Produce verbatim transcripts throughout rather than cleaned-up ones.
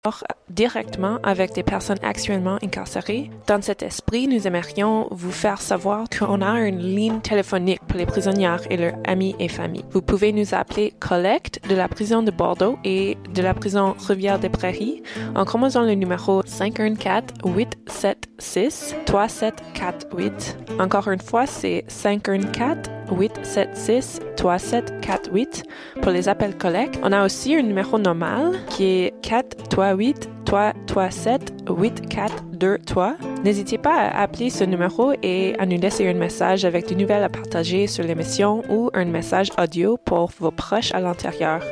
directement avec des personnes actuellement incarcérées. Dans cet esprit, nous aimerions vous faire savoir qu'on a une ligne téléphonique pour les prisonnières et leurs amis et familles. Vous pouvez nous appeler Collecte de la prison de Bordeaux et de la prison Rivière-des-Prairies en composant le numéro cinq un quatre, huit sept six, trois sept quatre huit. Encore une fois, c'est cinq un quatre, huit sept six, trois sept quatre huit pour les appels Collecte. On a aussi un numéro normal qui est quatre trois huit, trois trois sept, huit quatre deux trois. N'hésitez pas à appeler ce numéro et à nous laisser un message avec des nouvelles à partager sur l'émission ou un message audio pour vos proches à l'intérieur.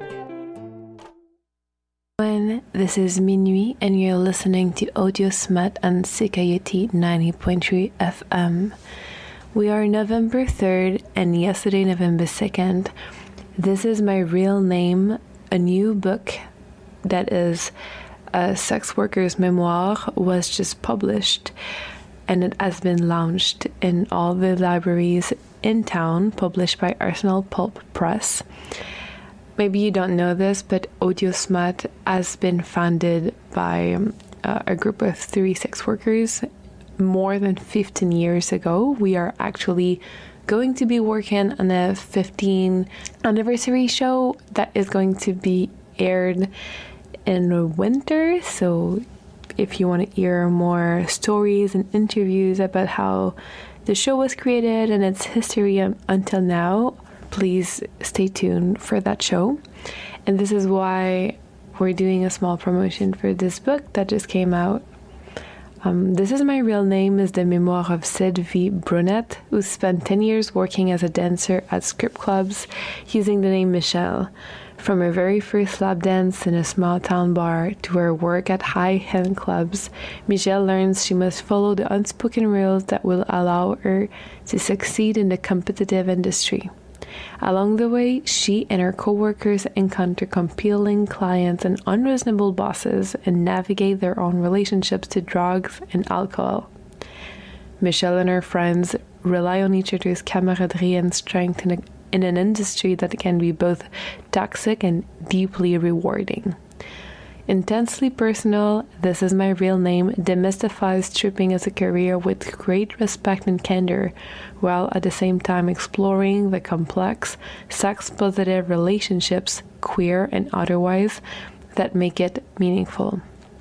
This is Minuit and you're listening to Audio Smut on C K U T ninety point three F M. We are November third and yesterday November second. This is My Real Name, a new book that is a sex worker's memoir was just published and it has been launched in all the libraries in town, published by Arsenal Pulp Press. Maybe you don't know this, but Audio Smut has been founded by um, uh, a group of three sex workers more than fifteen years ago. We are actually going to be working on a fifteenth anniversary show that is going to be aired in the winter. So if you want to hear more stories and interviews about how the show was created and its history until now, please stay tuned for that show. And this is why we're doing a small promotion for this book that just came out. Um, This Is My Real Name is the memoir of Sid V. Brunette, who spent ten years working as a dancer at strip clubs using the name Michelle. From her very first lap dance in a small town bar to her work at high-end clubs, Michelle learns she must follow the unspoken rules that will allow her to succeed in the competitive industry. Along the way, she and her co-workers encounter compelling clients and unreasonable bosses and navigate their own relationships to drugs and alcohol. Michelle and her friends rely on each other's camaraderie and strength in, a, in an industry that can be both toxic and deeply rewarding. Intensely personal, This Is My Real Name demystifies stripping as a career with great respect and candor, while at the same time exploring the complex, sex-positive relationships, queer and otherwise, that make it meaningful.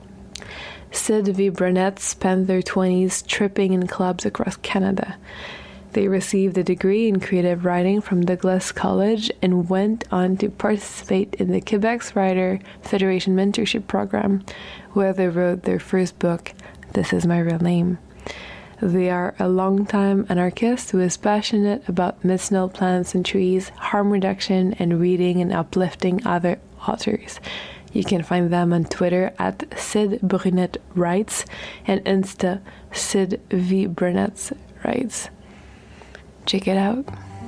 Sid V. Brunette spent their twenties stripping in clubs across Canada. They received a degree in creative writing from Douglas College and went on to participate in the Quebec's Writer Federation Mentorship Program, where they wrote their first book, This Is My Real Name. They are a longtime anarchist who is passionate about medicinal plants and trees, harm reduction, and reading and uplifting other authors. You can find them on Twitter at Sid Brunette Writes and Insta Sid V. Brunette Writes. Check it out.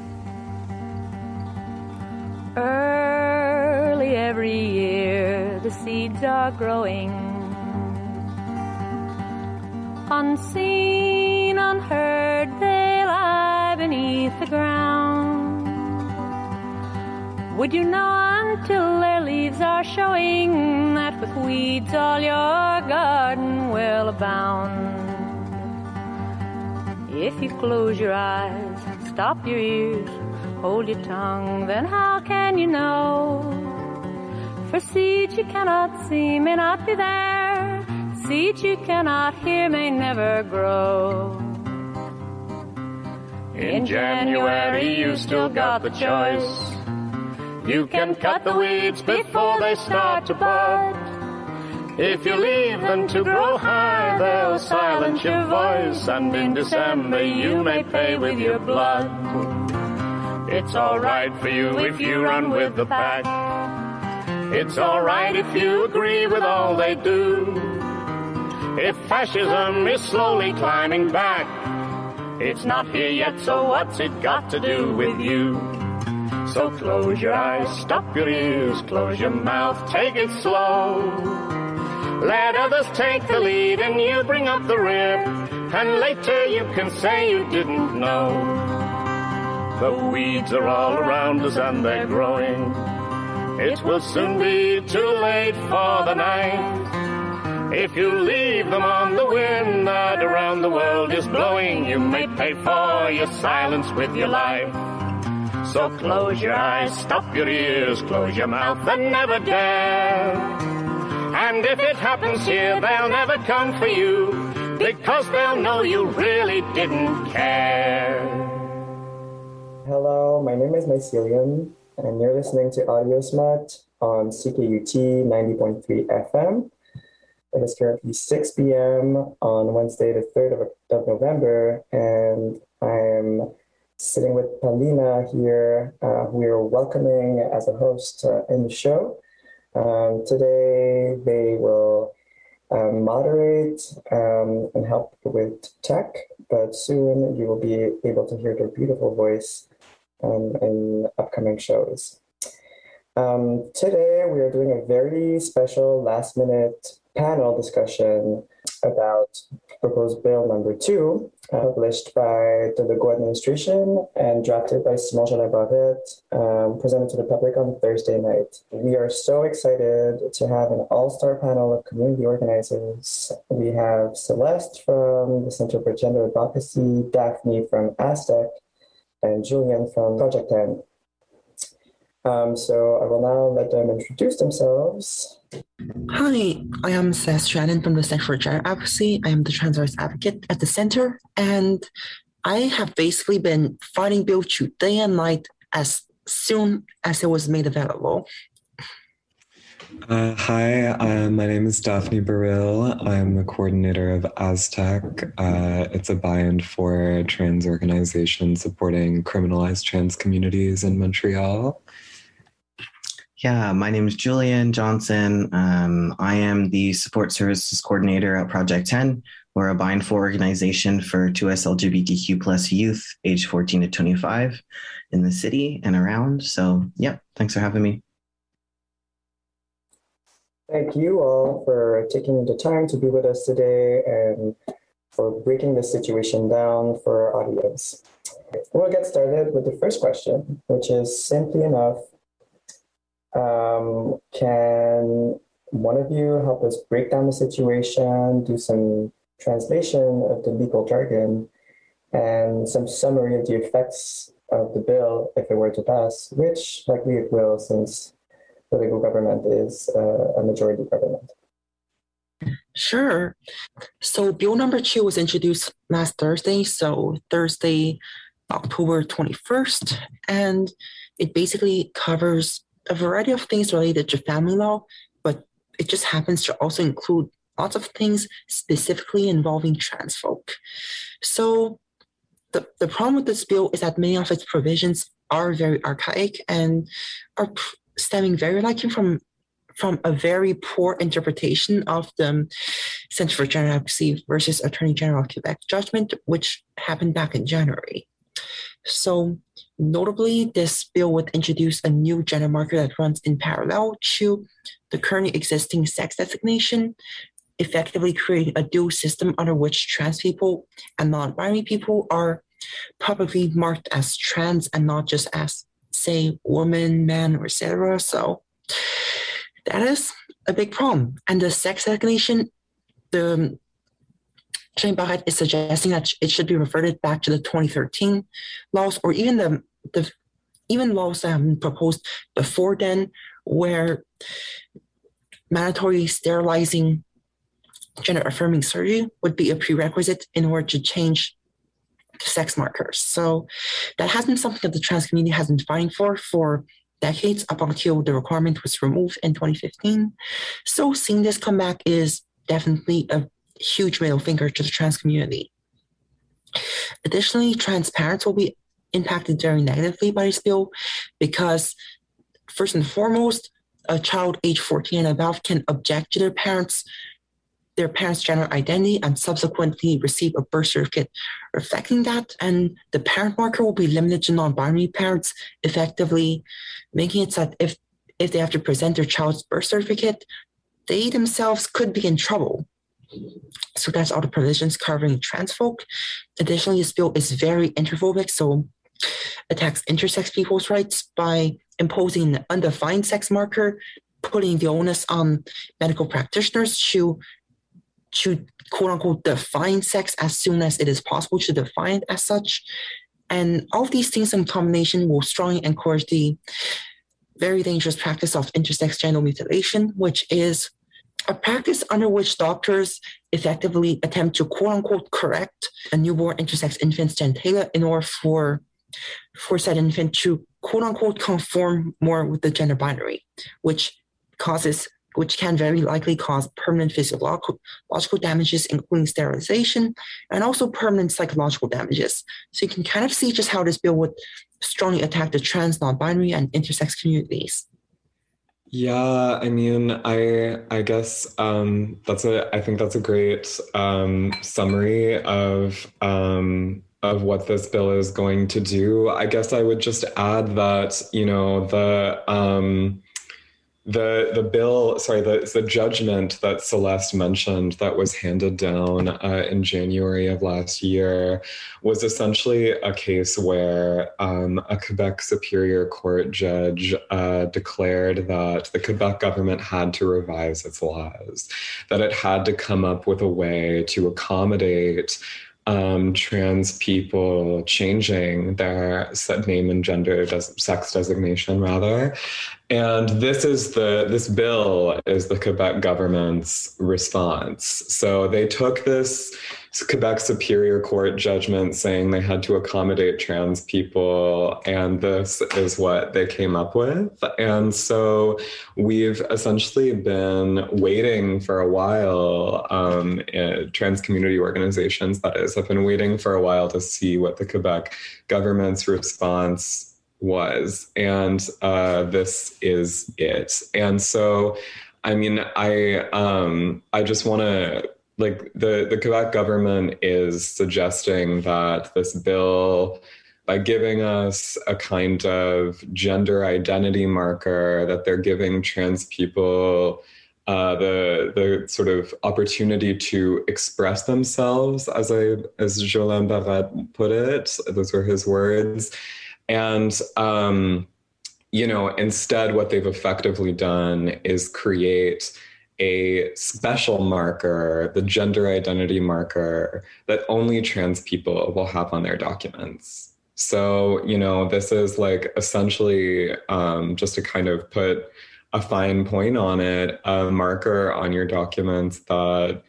Early every year the seeds are growing, unseen, unheard, they lie beneath the ground. Would you know until their leaves are showing that with weeds all your garden will abound? If you close your eyes, stop your ears, hold your tongue, then how can you know? For seeds you cannot see may not be there, seeds you cannot hear may never grow. In January you still got the choice. You can cut the weeds before they start to bud. If you leave them to grow high, they'll silence your voice, and in December you may pay with your blood. It's alright for you if you run with the pack. It's alright if you agree with all they do. If fascism is slowly climbing back, it's not here yet, so what's it got to do with you? So close your eyes, stop your ears, close your mouth, take it slow. Let others take the lead and you bring up the rear, and later you can say you didn't know. The weeds are all around us and they're growing, It will soon be too late for the night. If you leave them on the wind that around the world is blowing, you may pay for your silence with your life. So close your eyes, stop your ears, close your mouth and never dare. And if it happens here, they'll never come for you, because they'll know you really didn't care. Hello, my name is Mycelium, and you're listening to Audio Smut on C K U T ninety point three F M. It is currently six p.m. on Wednesday, the third of, of November, and I'm sitting with Paulina here, uh, who we are welcoming as a host uh, in the show. Um, today, they will um, moderate um, and help with tech, but soon you will be able to hear their beautiful voice um, in upcoming shows. Um, today, we are doing a very special last-minute panel discussion about proposed bill number two, uh, published by the Legault administration and drafted by Simon Jolin Barrette, um, presented to the public on Thursday night. We are so excited to have an all-star panel of community organizers. We have Celeste from the Center for Gender Advocacy, Daphne from Aztec, and Julian from Project ten. Um, so I will now let them introduce themselves. Hi, I am Celeste Shannon from the Center for Gender Advocacy. I am the trans rights advocate at the center, and I have basically been fighting Bill two day and night as soon as it was made available. Uh, hi, uh, my name is Daphne Burrill. I'm the coordinator of Aztec. Uh, it's a buy-in for trans organization supporting criminalized trans communities in Montreal. Yeah, my name is Julian Johnson. Um, I am the support services coordinator at Project ten. We're a buy-in for organization for two S L G B T Q plus youth age fourteen to twenty-five in the city and around. So, yeah, thanks for having me. Thank you all for taking the time to be with us today and for breaking this situation down for our audience. We'll get started with the first question, which is simply enough. Um, can one of you help us break down the situation, do some translation of the legal jargon, and some summary of the effects of the bill if it were to pass, which likely it will, since the Legault government is uh, a majority government? Sure. So bill number two was introduced last Thursday, so Thursday, October twenty-first, and it basically covers a variety of things related to family law, but it just happens to also include lots of things specifically involving trans folk. So the, the problem with this bill is that many of its provisions are very archaic and are stemming very likely from, from a very poor interpretation of the Center for Gender Advocacy versus Attorney General of Quebec judgment, which happened back in January. So notably, this bill would introduce a new gender marker that runs in parallel to the currently existing sex designation, effectively creating a dual system under which trans people and non-binary people are publicly marked as trans and not just as, say, woman, man, or et cetera. So that is a big problem. And the sex designation, the Jane Barrette is suggesting that it should be reverted back to the twenty thirteen laws, or even the, the even laws that have been proposed before then, where mandatory sterilizing gender-affirming surgery would be a prerequisite in order to change sex markers. So that has been something that the trans community has been fighting for for decades, up until the requirement was removed in twenty fifteen. So seeing this come back is definitely a huge middle finger to the trans community. Additionally, trans parents will be impacted very negatively by this bill because, first and foremost, a child age fourteen and above can object to their parents' their parents' gender identity and subsequently receive a birth certificate reflecting that. And the parent marker will be limited to non-binary parents, effectively making it so that if, if they have to present their child's birth certificate, they themselves could be in trouble. So that's all the provisions covering trans folk. Additionally, this bill is very interphobic, so attacks intersex people's rights by imposing an undefined sex marker, putting the onus on medical practitioners to, to quote unquote define sex as soon as it is possible to define it as such. And all of these things in combination will strongly encourage the very dangerous practice of intersex genital mutilation, which is a practice under which doctors effectively attempt to quote unquote correct a newborn intersex infant's genitalia in order for, for said infant to quote unquote conform more with the gender binary, which causes which can very likely cause permanent physiological damages, including sterilization, and also permanent psychological damages. So you can kind of see just how this bill would strongly attack the trans, non-binary, and intersex communities. Yeah, I mean, I I guess um, that's a I think that's a great um, summary of um, of what this bill is going to do. I guess I would just add that, you know, the um, The the bill, sorry, the, the judgment that Celeste mentioned that was handed down uh, in January of last year was essentially a case where um, a Quebec Superior Court judge uh, declared that the Quebec government had to revise its laws, that it had to come up with a way to accommodate Um, trans people changing their name and gender, des- sex designation rather. And this is the, this bill is the Quebec government's response. So they took this Quebec Superior Court judgment saying they had to accommodate trans people, and this is what they came up with. And so we've essentially been waiting for a while, um, uh, trans community organizations, that is, have been waiting for a while to see what the Quebec government's response was. And uh, this is it. And so, I mean, I um, I just want to, like, the, the Quebec government is suggesting that this bill, by giving us a kind of gender identity marker, that they're giving trans people uh, the the sort of opportunity to express themselves, as I as Jolin Barrette put it. Those were his words. And, um, you know, instead, what they've effectively done is create a special marker, the gender identity marker, that only trans people will have on their documents. So, you know, this is like essentially um, just to kind of put a fine point on it, a marker on your documents that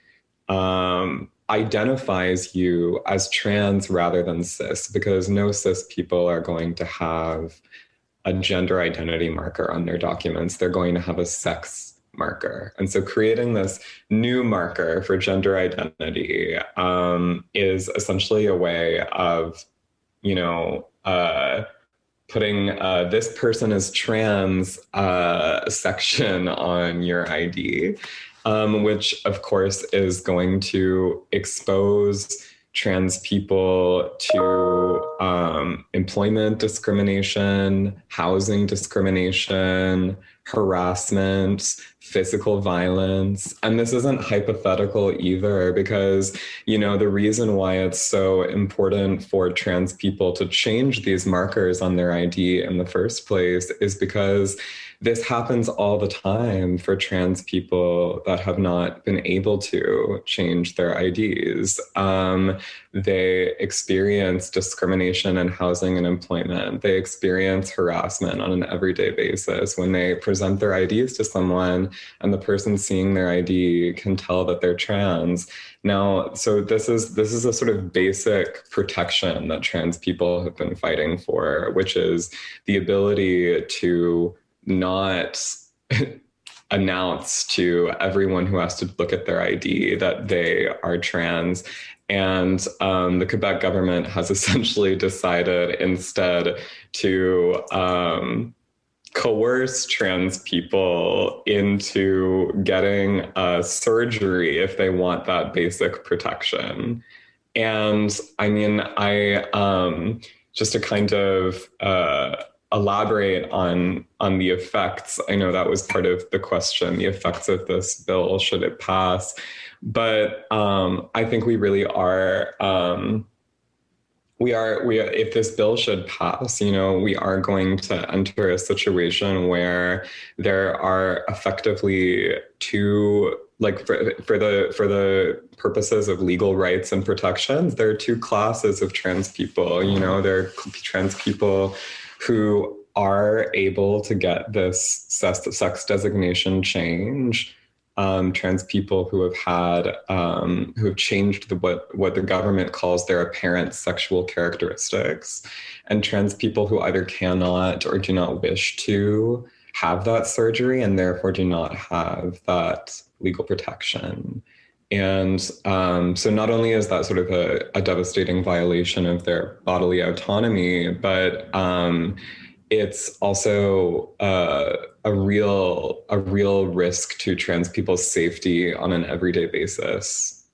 um, identifies you as trans rather than cis, because no cis people are going to have a gender identity marker on their documents. They're going to have a sex marker. And so creating this new marker for gender identity um, is essentially a way of, you know, uh, putting uh, this person is trans uh, section on your I D, um, which of course is going to expose trans people to um, employment discrimination, housing discrimination, harassment, physical violence. And this isn't hypothetical either, because, you know, the reason why it's so important for trans people to change these markers on their I D in the first place is because this happens all the time for trans people that have not been able to change their I Ds. Um, they experience discrimination in housing and employment. They experience harassment on an everyday basis when they present their I Ds to someone and the person seeing their I D can tell that they're trans. Now, so this is this is a sort of basic protection that trans people have been fighting for, which is the ability to not announce to everyone who has to look at their I D that they are trans. And um, the Quebec government has essentially decided instead to um, coerce trans people into getting a surgery if they want that basic protection. And I mean, I um, just to kind of uh, elaborate on on the effects. I know that was part of the question, the effects of this bill, should it pass. But um, I think we really are um, we are, we are, if this bill should pass, you know, we are going to enter a situation where there are effectively two, like for, for the for the purposes of legal rights and protections, there are two classes of trans people. You know, there are trans people who are able to get this sex, sex designation change. Um, trans people who have had, um, who have changed the, what, what the government calls their apparent sexual characteristics, and trans people who either cannot or do not wish to have that surgery and therefore do not have that legal protection. And um, so not only is that sort of a, a devastating violation of their bodily autonomy, but um, it's also uh, a real a real risk to trans people's safety on an everyday basis.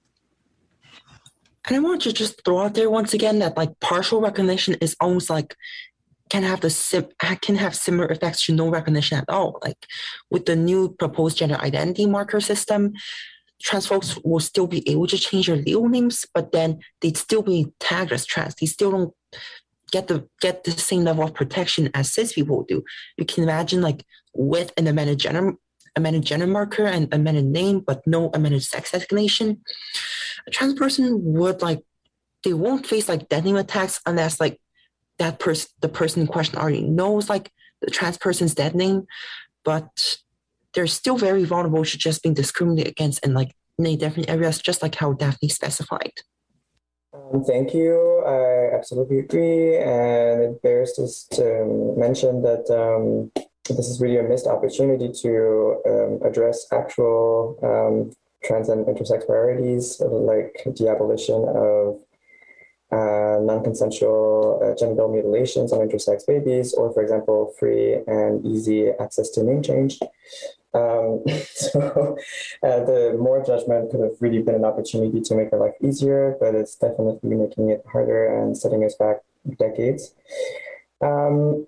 And I want to just throw out there once again that like partial recognition is almost like can have the sim can have similar effects to no recognition at all. Like with the new proposed gender identity marker system, trans folks will still be able to change their legal names, but then they'd still be tagged as trans. They still don't get the get the same level of protection as cis people do. You can imagine like with an amended gender amended gender marker and amended name, but no amended sex designation, a trans person would like they won't face like death name attacks unless like that person the person in question already knows like the trans person's dead name, but they're still very vulnerable to just being discriminated against in like many different areas, just like how Daphne specified. Um, thank you. I absolutely agree. And it bears just to mention that um, this is really a missed opportunity to um, address actual um, trans and intersex priorities, like the abolition of uh, non-consensual uh, genital mutilations on intersex babies, or, for example, free and easy access to name change. Um, so uh, the more judgment could have really been an opportunity to make our life easier, but it's definitely making it harder and setting us back decades. Um,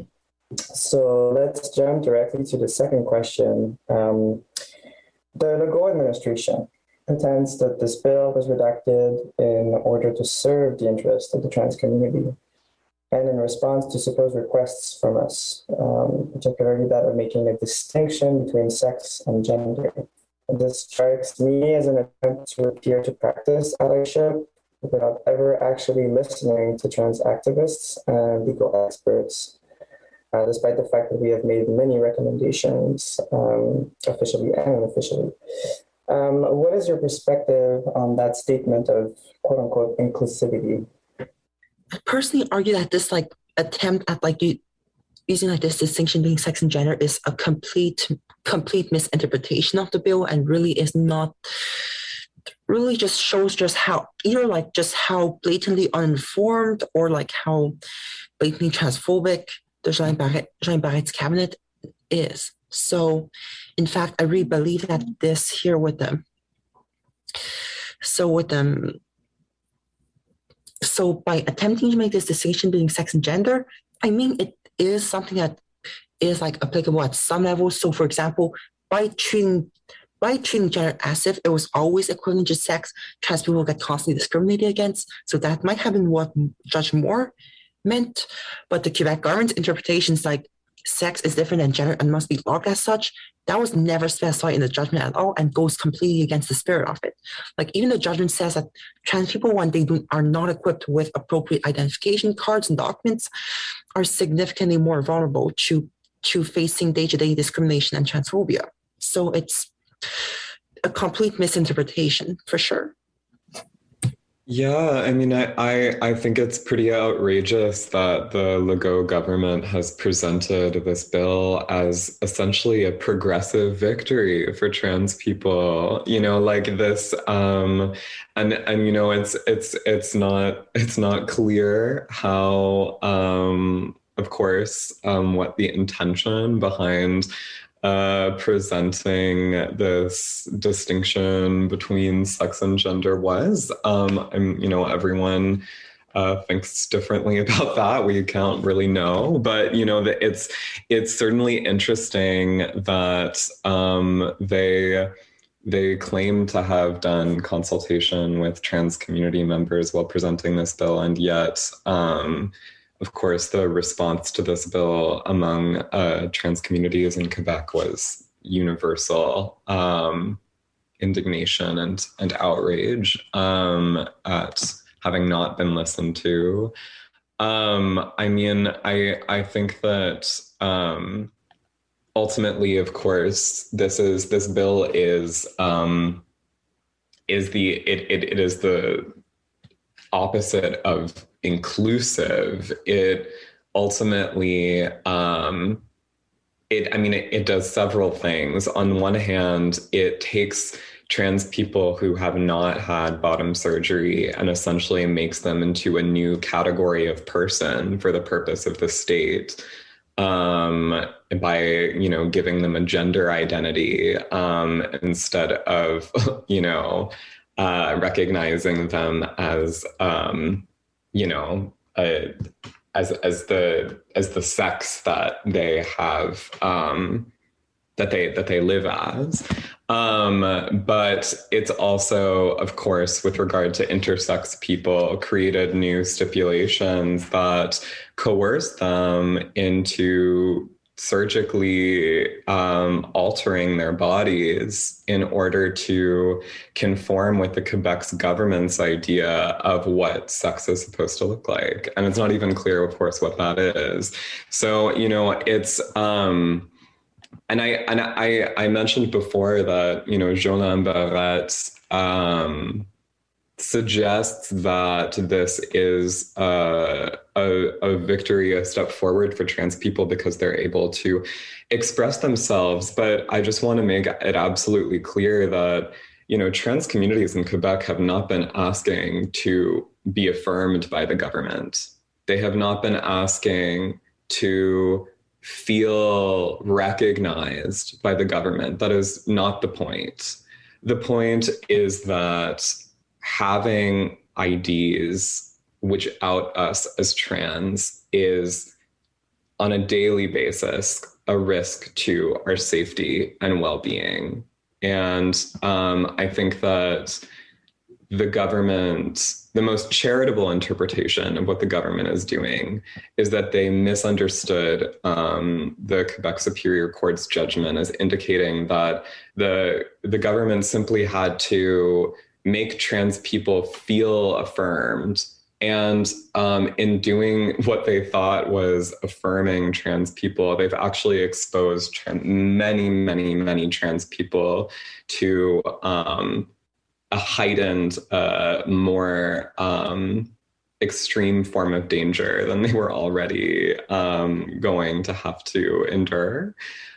so let's jump directly to the second question. Um, the Legault administration contends that this bill was redacted in order to serve the interests of the trans community, and in response to supposed requests from us, um, particularly that of making a distinction between sex and gender. And this strikes me as an attempt to appear to practice allyship without ever actually listening to trans activists and legal experts, uh, despite the fact that we have made many recommendations, um, officially and unofficially. Um, what is your perspective on that statement of quote-unquote inclusivity? I personally argue that this like attempt at like you, using like this distinction between sex and gender is a complete complete misinterpretation of the bill, and really is not really just shows just how either like just how blatantly uninformed or like how blatantly transphobic the Jean Barrette, Jean Barrette's cabinet is. So in fact, I really believe that this here with them. So with them. So by attempting to make this distinction between sex and gender, I mean, it is something that is like applicable at some levels. So for example, by treating, by treating gender as if it was always equivalent to sex, trans people get constantly discriminated against. So that might have been what Judge Moore meant. But the Quebec government's interpretations like sex is different than gender and must be logged as such, that was never specified in the judgment at all and goes completely against the spirit of it. Like even the judgment says that trans people, when they do, are not equipped with appropriate identification cards and documents, are significantly more vulnerable to, to facing day-to-day discrimination and transphobia. So it's a complete misinterpretation for sure. Yeah, I mean, I, I, I think it's pretty outrageous that the Legault government has presented this bill as essentially a progressive victory for trans people. You know, like this, um, and and you know, it's it's it's not it's not clear how, um, of course, um, what the intention behind Uh, presenting this distinction between sex and gender was. Um, I'm, you know, everyone uh, thinks differently about that. We can't really know, but you know, that it's it's certainly interesting that um, they they claim to have done consultation with trans community members while presenting this bill, and yet, um, of course, the response to this bill among uh, trans communities in Quebec was universal um, indignation and, and outrage um, at having not been listened to. Um, I mean, I I think that um, ultimately, of course, this is this bill is um, is the it, it it is the opposite of inclusive. It ultimately um, it I mean it, it does several things. On one hand, it takes trans people who have not had bottom surgery and essentially makes them into a new category of person for the purpose of the state, um, by, you know, giving them a gender identity um, instead of, you know, uh, recognizing them as, um, you know, a, as as the as the sex that they have, um, that they that they live as. Um, but it's also, of course, with regard to intersex people, created new stipulations that coerce them into surgically um, altering their bodies in order to conform with the Quebec's government's idea of what sex is supposed to look like. And it's not even clear, of course, what that is. So, you know, it's... Um, And I and I, I mentioned before that, you know, Jolin Barrette um, suggests that this is a, a, a victory, a step forward for trans people because they're able to express themselves. But I just want to make it absolutely clear that, you know, trans communities in Quebec have not been asking to be affirmed by the government. They have not been asking to feel recognized by the government. That is not the point. The point is that having I Ds which out us as trans is on a daily basis a risk to our safety and well-being. And um, I think that the government, the most charitable interpretation of what the government is doing is that they misunderstood um, the Quebec Superior Court's judgment as indicating that the, the government simply had to make trans people feel affirmed. And um, in doing what they thought was affirming trans people, they've actually exposed trans, many, many, many trans people to um, a heightened, uh, more um, extreme form of danger than they were already um, going to have to endure.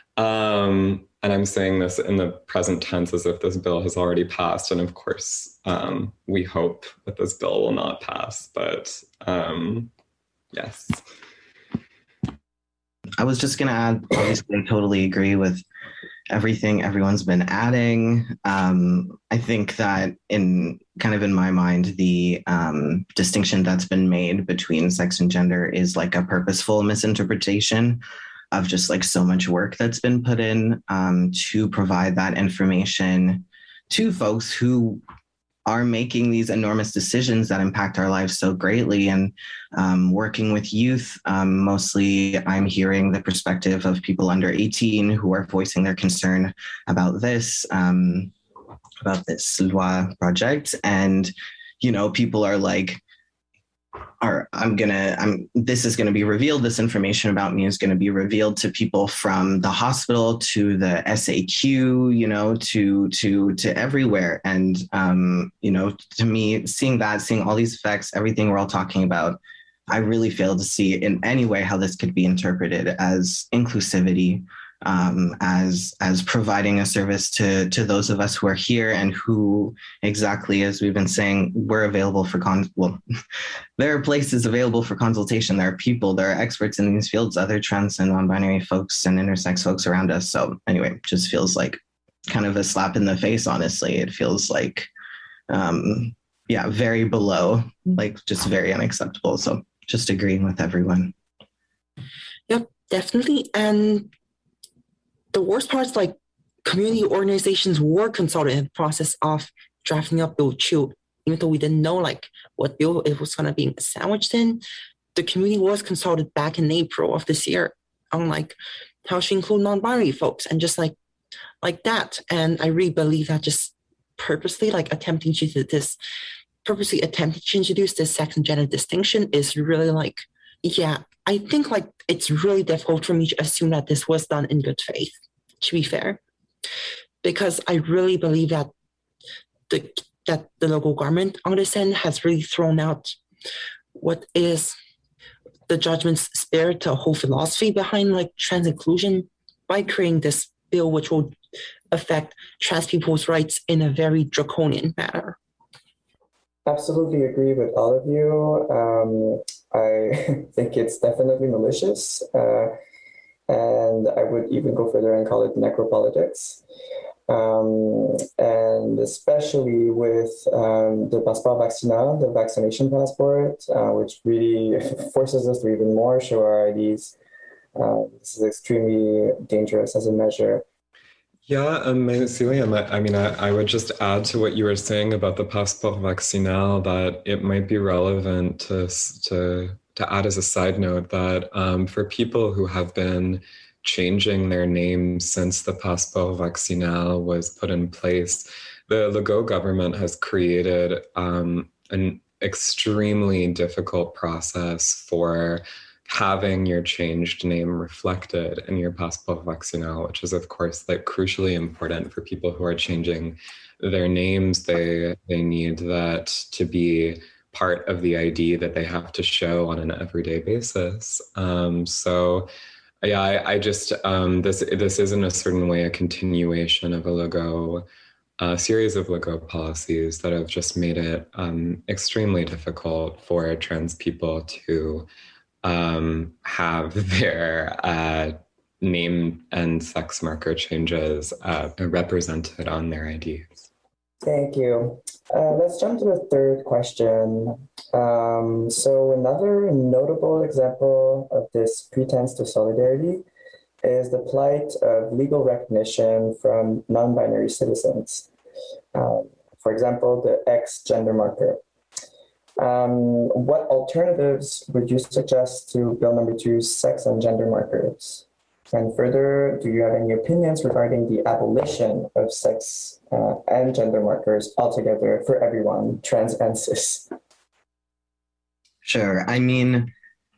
Um, and I'm saying this in the present tense as if this bill has already passed. And of course, um, we hope that this bill will not pass, but um, yes. I was just going to add, obviously, I totally agree with everything everyone's been adding. Um, I think that in kind of in my mind, the um, distinction that's been made between sex and gender is like a purposeful misinterpretation of just like so much work that's been put in um, to provide that information to folks who are making these enormous decisions that impact our lives so greatly. And um, working with youth, um, mostly I'm hearing the perspective of people under eighteen who are voicing their concern about this, um, about this loi project. And, you know, people are like, are I'm gonna, I'm, this is gonna be revealed, this information about me is gonna be revealed to people from the hospital to the S A Q, you know, to, to, to everywhere. And, um, you know, to me, seeing that, seeing all these effects, everything we're all talking about, I really fail to see in any way how this could be interpreted as inclusivity, um, as as providing a service to to those of us who are here and who, exactly as we've been saying, we're available for con. Well, there are places available for consultation. There are people, there are experts in these fields, other trans and non-binary folks and intersex folks around us. So anyway, just feels like kind of a slap in the face. Honestly, it feels like, um, yeah, very below, like just very unacceptable. So just agreeing with everyone. Yep, definitely. And the worst part is like community organizations were consulted in the process of drafting up Bill two, even though we didn't know like what bill it was going to be sandwiched in. The community was consulted back in April of this year on like how to include non-binary folks and just like like that. And I really believe that just purposely like attempting to do this, purposely attempting to introduce this sex and gender distinction is really like, yeah, I think like it's really difficult for me to assume that this was done in good faith, to be fair, because I really believe that the that the local government on this end has really thrown out what is the judgment's spirit, the whole philosophy behind like trans inclusion by creating this bill, which will affect trans people's rights in a very draconian manner. Absolutely agree with all of you. Um, I think it's definitely malicious, uh, and I would even go further and call it necropolitics. Um, and especially with um, the passeport vaccinal, the vaccination passport, uh, which really forces us to even more show our I Ds. Uh, this is extremely dangerous as a measure. Yeah, um, Celium, I, I mean, I, I would just add to what you were saying about the passeport vaccinal that it might be relevant to to to add as a side note that um, for people who have been changing their names since the passeport vaccinal was put in place, the Legault government has created um, an extremely difficult process for having your changed name reflected in your passeport vaccinal, which is of course like crucially important for people who are changing their names. They they need that to be part of the I D that they have to show on an everyday basis. Um, so yeah, I, I just um, this this is in a certain way a continuation of a Legault a series of Legault policies that have just made it um, extremely difficult for trans people to Um, have their uh, name and sex marker changes uh, represented on their I Ds. Thank you. Uh, let's jump to the third question. Um, so another notable example of this pretense to solidarity is the plight of legal recognition from non-binary citizens. Um, for example, the X gender marker. Um, what alternatives would you suggest to Bill number two's sex and gender markers? And further, do you have any opinions regarding the abolition of sex uh, and gender markers altogether for everyone, trans and cis? Sure. I mean,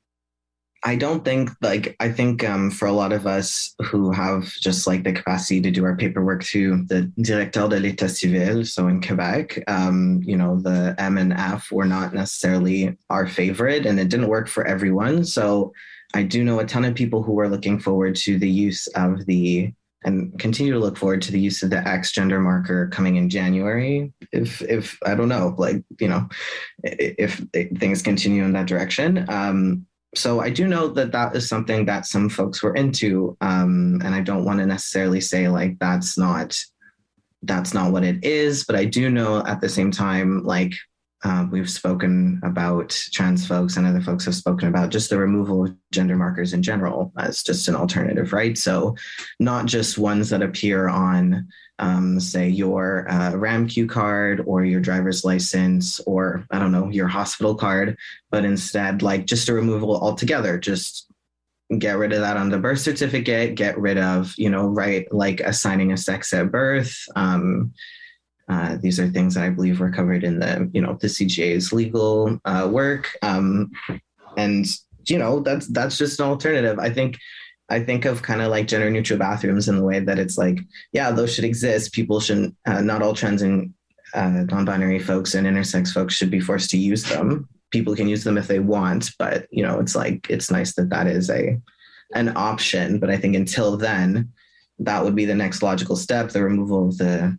I don't think like, I think um, for a lot of us who have just like the capacity to do our paperwork through the Directeur de l'État Civil, so in Quebec, um, you know, the M and F were not necessarily our favorite and it didn't work for everyone. So I do know a ton of people who are looking forward to the use of the, and continue to look forward to the use of the X gender marker coming in January. If, if I don't know, like, you know, if, if things continue in that direction. Um, So I do know that that is something that some folks were into, um, and I don't want to necessarily say like that's not that's not what it is, but I do know at the same time, like uh, we've spoken about trans folks and other folks have spoken about just the removal of gender markers in general as just an alternative, right? So not just ones that appear on, um, say, your uh, RAMQ card or your driver's license or, I don't know, your hospital card, but instead like just a removal altogether. Just get rid of that on the birth certificate, get rid of, you know, right, like assigning a sex at birth. Um, Uh, these are things that I believe were covered in the, you know, the C G A's legal uh, work. Um, and, you know, that's that's just an alternative. I think I think of kind of like gender neutral bathrooms in the way that it's like, yeah, those should exist. People shouldn't, uh, not all trans and uh, non-binary folks and intersex folks should be forced to use them. People can use them if they want, but, you know, it's like, it's nice that that is a an option. But I think until then, that would be the next logical step, the removal of the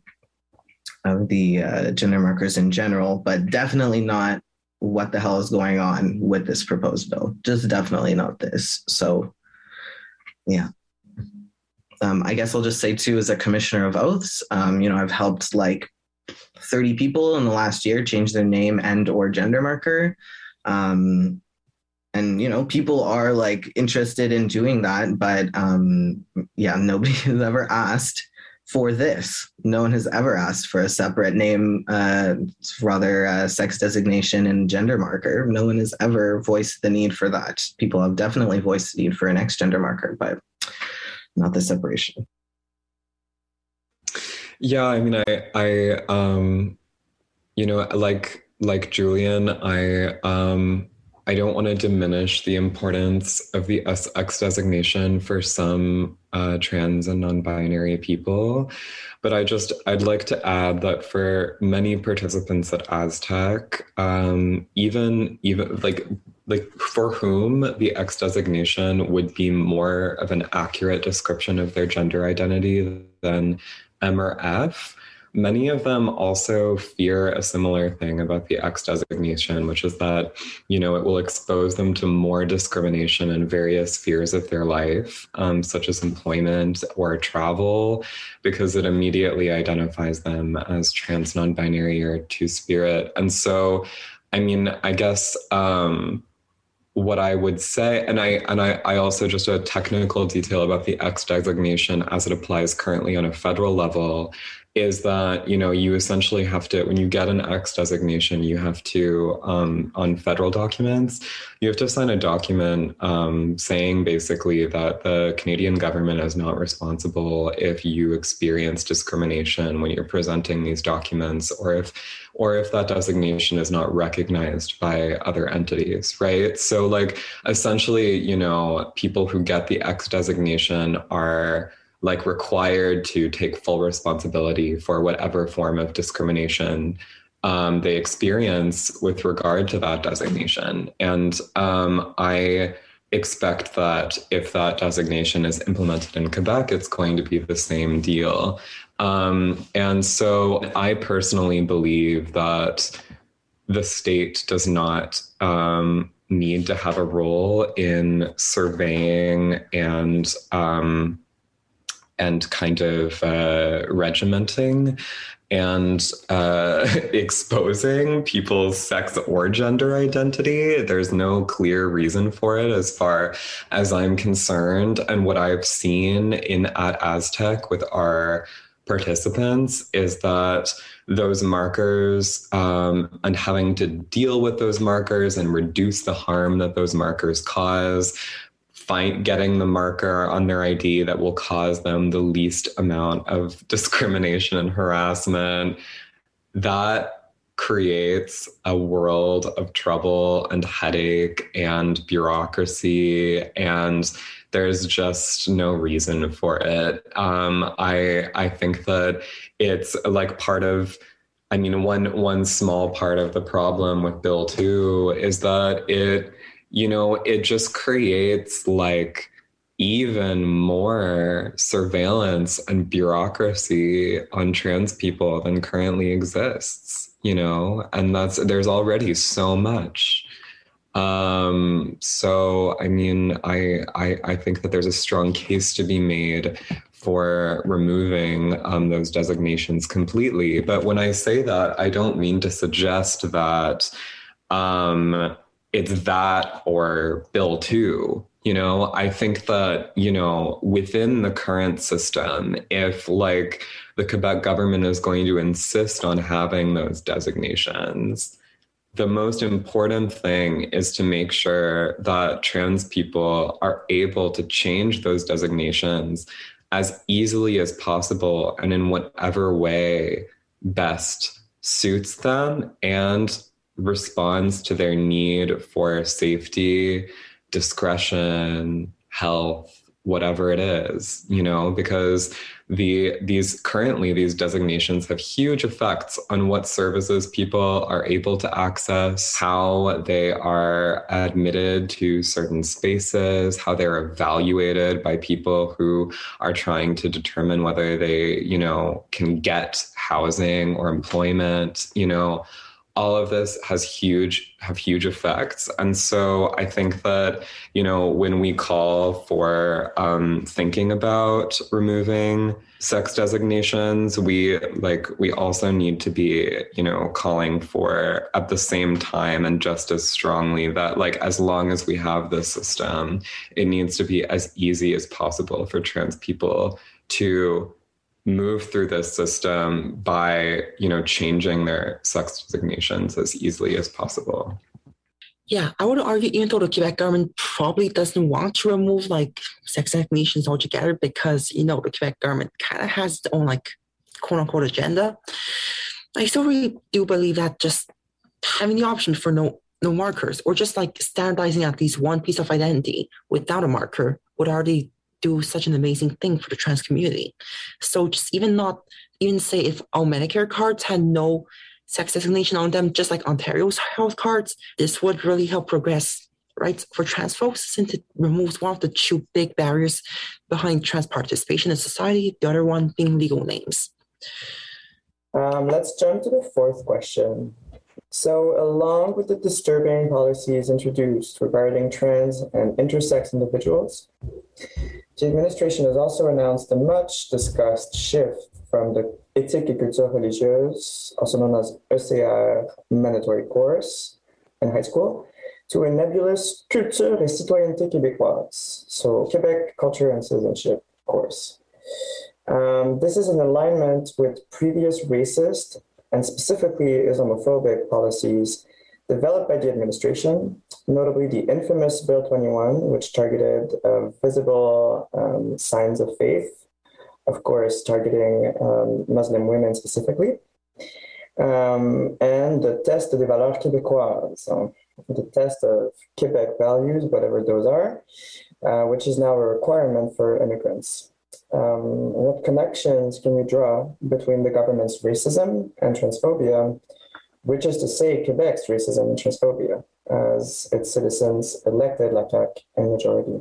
of the uh, gender markers in general, but definitely not what the hell is going on with this proposed bill. Just definitely not this. So, yeah. Um, I guess I'll just say too, as a commissioner of oaths, um, you know, I've helped like thirty people in the last year change their name and or gender marker. Um, and, you know, people are like interested in doing that, but um, yeah, nobody has ever asked for this. No one has ever asked for a separate name, uh, rather uh, sex designation and gender marker. No one has ever voiced the need for that. People have definitely voiced the need for an X gender marker, but not the separation. Yeah, I mean, I, I, um, you know, like, like Julian, I, um, I don't want to diminish the importance of the X designation for some uh, trans and non-binary people, but I just, I'd like to add that for many participants at Aztec, um, even, even like, like for whom the X designation would be more of an accurate description of their gender identity than M or F, many of them also fear a similar thing about the X designation, which is that, you know, it will expose them to more discrimination in various spheres of their life, um, such as employment or travel, because it immediately identifies them as trans, non-binary, or two-spirit. And so, I mean, I guess um, what I would say, and I and I, I also just a technical detail about the X designation as it applies currently on a federal level, is that, you know, you essentially have to, when you get an X designation, you have to, um, on federal documents, you have to sign a document um, saying basically that the Canadian government is not responsible if you experience discrimination when you're presenting these documents, or if, or if that designation is not recognized by other entities, right? So like, essentially, you know, people who get the X designation are like required to take full responsibility for whatever form of discrimination um, they experience with regard to that designation. And um, I expect that if that designation is implemented in Quebec, it's going to be the same deal. Um, and so I personally believe that the state does not um, need to have a role in surveying and um, and kind of uh, regimenting and uh, exposing people's sex or gender identity. There's no clear reason for it as far as I'm concerned. And what I've seen in at Aztec with our participants is that those markers um, and having to deal with those markers and reduce the harm that those markers cause, Find, getting the marker on their I D that will cause them the least amount of discrimination and harassment, that creates a world of trouble and headache and bureaucracy, and there's just no reason for it. Um, I I think that it's like part of, I mean, one one small part of the problem with Bill two is that it, you know, it just creates like even more surveillance and bureaucracy on trans people than currently exists, you know, and that's, there's already so much. Um, so, I mean, I, I, I think that there's a strong case to be made for removing um, those designations completely. But when I say that, I don't mean to suggest that, um, it's that or Bill two, you know. I think that, you know, within the current system, if like the Quebec government is going to insist on having those designations, the most important thing is to make sure that trans people are able to change those designations as easily as possible and in whatever way best suits them and responds to their need for safety, discretion, health, whatever it is, you know, because the these currently these designations have huge effects on what services people are able to access, how they are admitted to certain spaces, how they're evaluated by people who are trying to determine whether they, you know, can get housing or employment, you know. All of this has huge, have huge effects. And so I think that, you know, when we call for um, thinking about removing sex designations, we like, we also need to be, you know, calling for at the same time and just as strongly that like, as long as we have this system, it needs to be as easy as possible for trans people to move through this system by, you know, changing their sex designations as easily as possible. Yeah, I would argue even though the Quebec government probably doesn't want to remove like sex designations altogether because, you know, the Quebec government kind of has its own like quote unquote agenda, I still really do believe that just having the option for no no markers or just like standardizing at least one piece of identity without a marker would already do such an amazing thing for the trans community. So just even not, even say if our Medicare cards had no sex designation on them, just like Ontario's health cards, this would really help progress rights for trans folks since it removes one of the two big barriers behind trans participation in society, the other one being legal names. Um, let's jump to the fourth question. So along with the disturbing policies introduced regarding trans and intersex individuals, the administration has also announced a much discussed shift from the Éthique et Culture Religieuse, also known as E C R mandatory course in high school, to a nebulous Culture et Citoyenneté Québécoise, so Quebec Culture and Citizenship course. Um, this is in alignment with previous racist and specifically Islamophobic policies developed by the administration, notably the infamous Bill twenty-one, which targeted uh, visible um, signs of faith, of course, targeting um, Muslim women specifically, um, and the Test des valeurs québécoises, so the test of Quebec values, whatever those are, uh, which is now a requirement for immigrants. Um, what connections can you draw between the government's racism and transphobia, which is to say Quebec's racism and transphobia, as its citizens elected La C A Q in majority?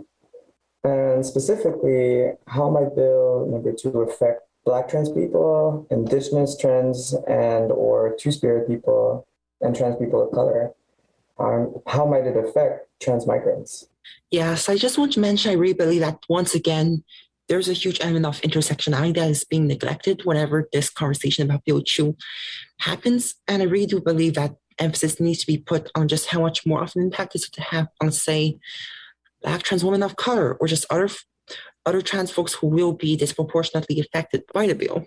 And specifically, how might Bill number two affect Black trans people, Indigenous trans and or Two-Spirit people, and trans people of color? Um, how might it affect trans migrants? Yes, I just want to mention, I really believe that once again, there's a huge element of intersectionality that is being neglected whenever this conversation about Bill two happens. And I really do believe that emphasis needs to be put on just how much more of an impact is to have on, say, Black trans women of color or just other, other trans folks who will be disproportionately affected by the bill.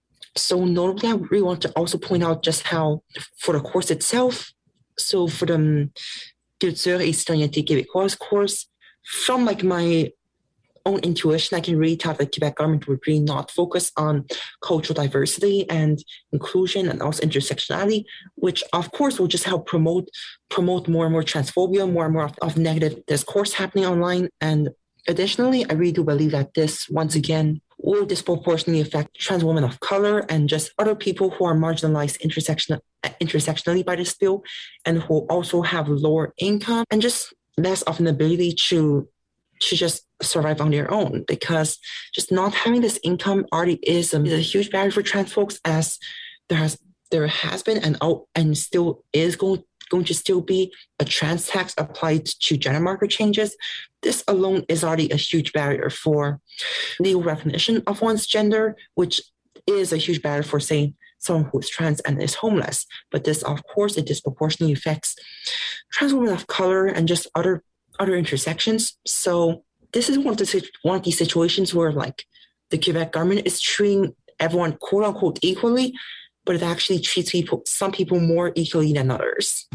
So notably, I really want to also point out just how for the course itself, so for the Culture et Citoyenneté Québécoise course, from like my own intuition, I can really tell that the Quebec government would really not focus on cultural diversity and inclusion and also intersectionality, which of course will just help promote promote more and more transphobia, more and more of, of negative discourse happening online. And additionally, I really do believe that this, once again, will disproportionately affect trans women of color and just other people who are marginalized intersection, intersectionally by this bill and who also have lower income and just less of an ability to to just survive on their own, because just not having this income already is a, is a huge barrier for trans folks, as there has there has been and oh, and still is going going to still be a trans tax applied to gender marker changes. This alone is already a huge barrier for legal recognition of one's gender, which is a huge barrier for, say, someone who is trans and is homeless. But this, of course, it disproportionately affects trans women of color and just other other intersections. So this is one of the one of these situations where like the Quebec government is treating everyone quote unquote equally, but it actually treats people some people more equally than others.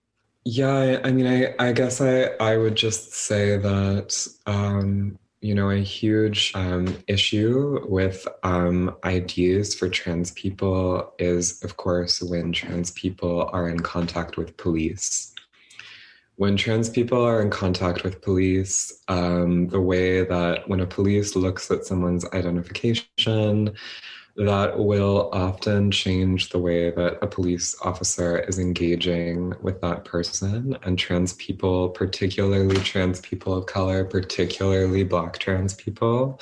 Yeah, I mean, I, I guess I, I would just say that, um, you know, a huge um, issue with um, I Ds for trans people is, of course, when trans people are in contact with police. When trans people are in contact with police, um, the way that when a police looks at someone's identification, that will often change the way that a police officer is engaging with that person. And trans people, particularly trans people of color, particularly Black trans people,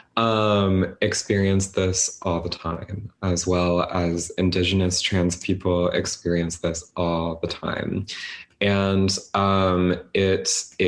um, experience this all the time, as well as Indigenous trans people experience this all the time. And um, it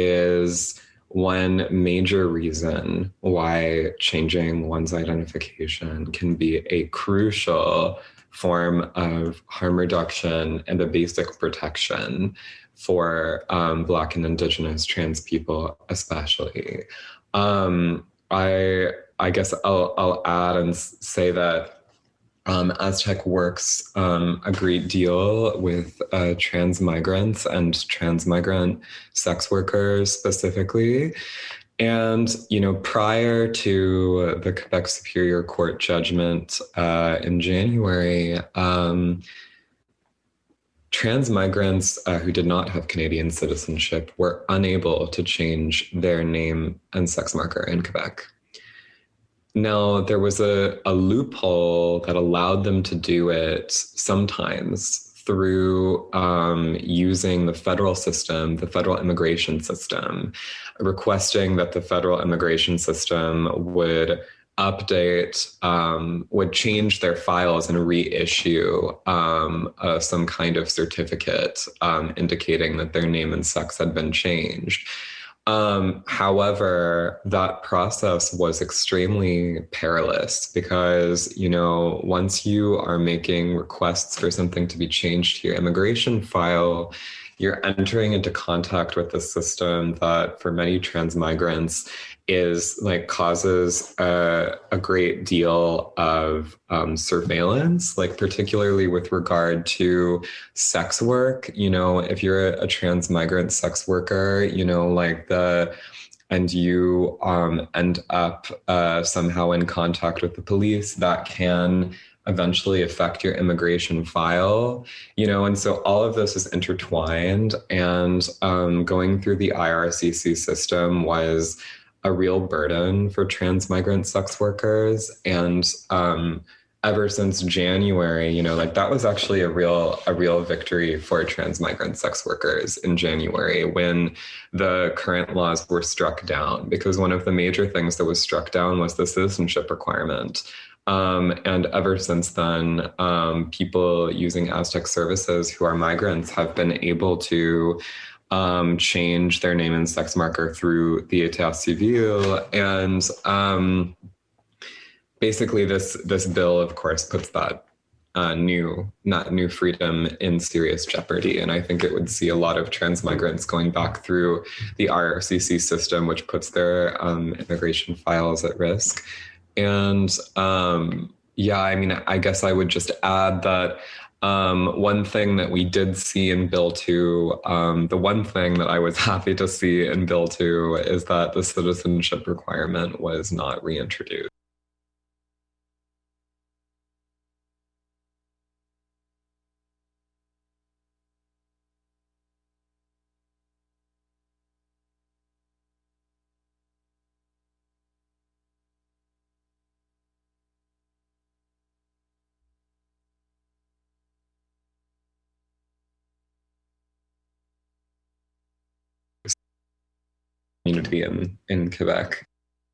is one major reason why changing one's identification can be a crucial form of harm reduction and a basic protection for um, Black and Indigenous trans people, especially. Um, I I guess I'll, I'll add and say that um, Aztec works um, a great deal with uh, trans migrants and trans migrant sex workers specifically. And, you know, prior to the Quebec Superior Court judgment uh, in January, um, trans migrants uh, who did not have Canadian citizenship were unable to change their name and sex marker in Quebec. Now, there was a, a loophole that allowed them to do it sometimes through um, using the federal system, the federal immigration system, requesting that the federal immigration system would update, um, would change their files and reissue um, uh, some kind of certificate um, indicating that their name and sex had been changed. Um, however, that process was extremely perilous because, you know, once you are making requests for something to be changed to your immigration file, you're entering into contact with a system that for many trans migrants is like causes a, a great deal of um, surveillance, like particularly with regard to sex work. You know, if you're a, a trans migrant sex worker, you know, like the, and you um, end up uh, somehow in contact with the police, that can eventually affect your immigration file, you know, and so all of this is intertwined, and um, going through the I R C C system was a real burden for trans migrant sex workers. And um, ever since January, you know, like that was actually a real, a real victory for trans migrant sex workers in January when the current laws were struck down, because one of the major things that was struck down was the citizenship requirement. Um, and ever since then, um, people using Aztec services who are migrants have been able to um, change their name and sex marker through the État civil. And um, basically this, this bill, of course, puts that uh, new, not new freedom in serious jeopardy. And I think it would see a lot of trans migrants going back through the I R C C system, which puts their um, immigration files at risk. And um, yeah, I mean, I guess I would just add that um, one thing that we did see in Bill two, um, the one thing that I was happy to see in Bill two is that the citizenship requirement was not reintroduced. Community in, in Quebec.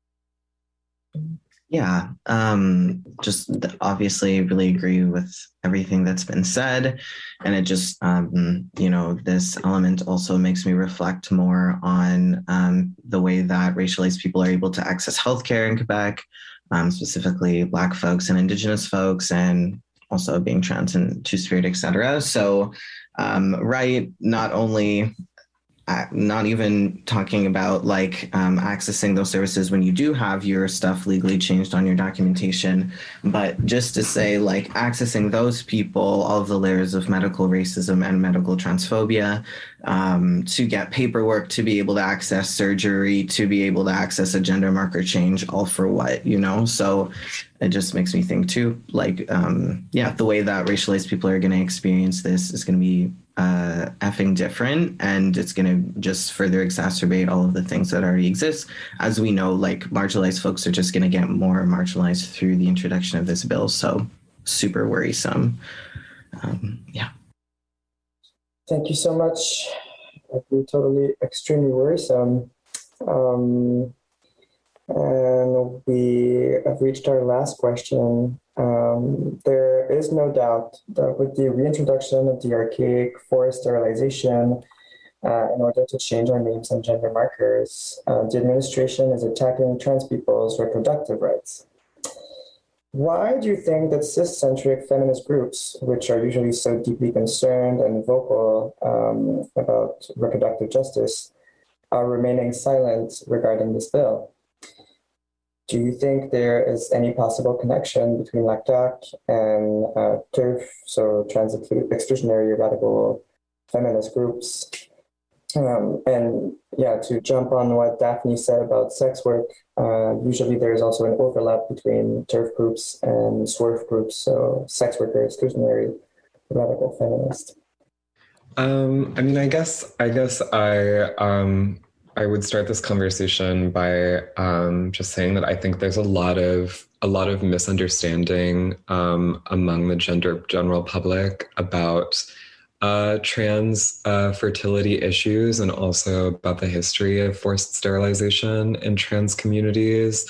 Yeah, um, just obviously really agree with everything that's been said. And it just, um, you know, this element also makes me reflect more on um, the way that racialized people are able to access healthcare in Quebec, um, specifically Black folks and Indigenous folks, and also being trans and two-spirit, et cetera. So, um, right, not only not even talking about like um, accessing those services when you do have your stuff legally changed on your documentation, but just to say like accessing those people, all of the layers of medical racism and medical transphobia, um, to get paperwork, to be able to access surgery, to be able to access a gender marker change, all for what, you know? So it just makes me think too, like, um, yeah, the way that racialized people are going to experience this is going to be uh, effing different, and it's going to just further exacerbate all of the things that already exist. As we know, like marginalized folks are just going to get more marginalized through the introduction of this bill. So super worrisome. Um, yeah. Thank you so much. I agree, totally extremely worrisome. Um, and we have reached our last question. Um, there is no doubt that with the reintroduction of the archaic forced sterilization, uh, in order to change our names and gender markers, uh, the administration is attacking trans people's reproductive rights. Why do you think that cis-centric feminist groups, which are usually so deeply concerned and vocal um, about reproductive justice, are remaining silent regarding this bill? do you think there is any possible connection between La C A Q and uh, TERF, so trans exclusionary radical feminist groups? Um, and yeah, to jump on what Daphne said about sex work, uh, usually there's also an overlap between TERF groups and SWERF groups, so sex worker, exclusionary radical feminist. Um, I mean, I guess, I guess I, um, I would start this conversation by um, just saying that I think there's a lot of a lot of misunderstanding um, among the gender general public about uh, trans uh, fertility issues, and also about the history of forced sterilization in trans communities.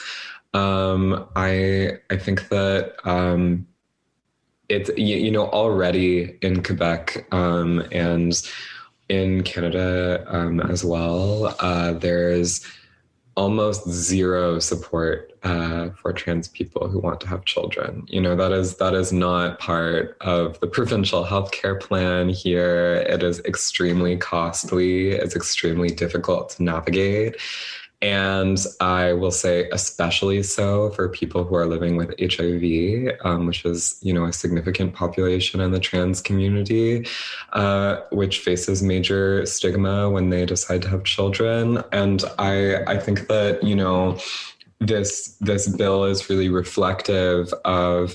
Um, I I think that um, it's you, you know already in Quebec um, and in Canada um, as well, uh, there's almost zero support uh, for trans people who want to have children. You know, that is that is not part of the provincial healthcare plan here. It is extremely costly. It's extremely difficult to navigate. And I will say especially so for people who are living with H I V, um, which is, you know, a significant population in the trans community, uh, which faces major stigma when they decide to have children. And I, I think that, you know, this, this bill is really reflective of